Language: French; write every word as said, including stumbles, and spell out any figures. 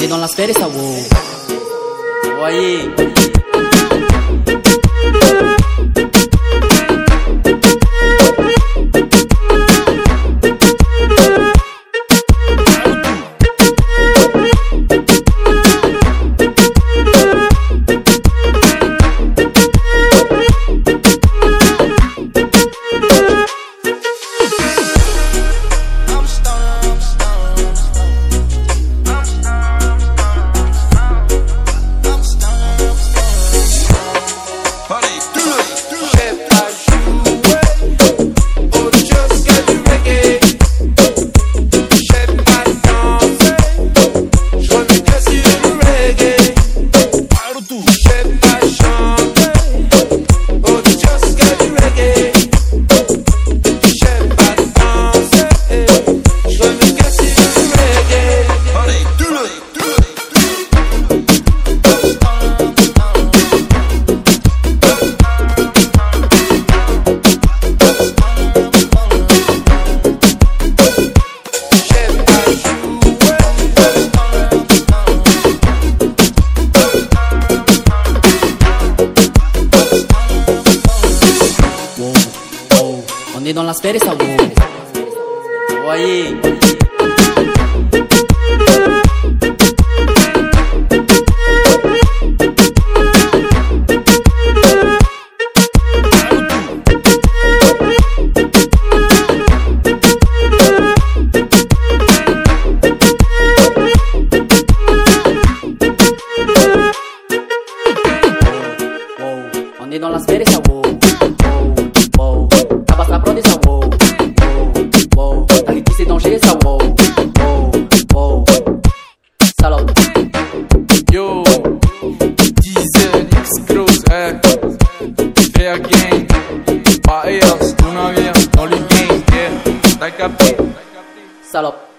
est dans la sphère et ça wow. Voyez. On est dans la sphère et ça wow. Voyez. On est dans la sphère et ça wow. La prod et ça wow, wow, wow. La réduit c'est danger ça wow, wow, wow. Salope. Yo, Diesel, X-Cross, eh. Fair game. A E S, ton avion, dans le game, yeah. T'as capté? Salope.